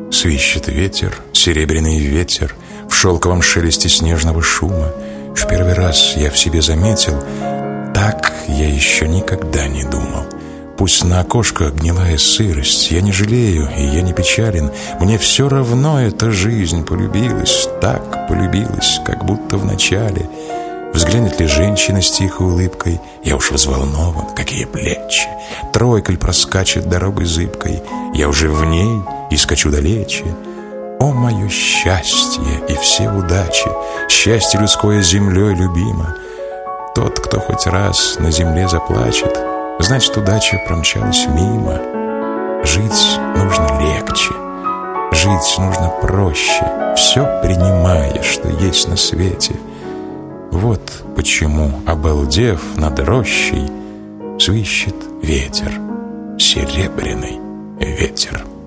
Свищет ветер, серебряный ветер, в шелковом шелесте снежного шума. В первый раз я в себе заметил, так я еще никогда не думал. Пусть на окошках гнилая сырость, я не жалею и я не печален. Мне все равно эта жизнь полюбилась, так полюбилась, как будто в начале. Взглянет ли женщина с тихой улыбкой, я уж взволнован, какие плечи. Тройкаль проскачет дорогой зыбкой, я уже в ней и скачу далече. О, мое счастье и все удачи, счастье людское землей любимо. Тот, кто хоть раз на земле заплачет, значит, удача промчалась мимо. Жить нужно легче, жить нужно проще, все принимая, что есть на свете. Вот почему, обалдев над рощей, свищет ветер, серебряный ветер.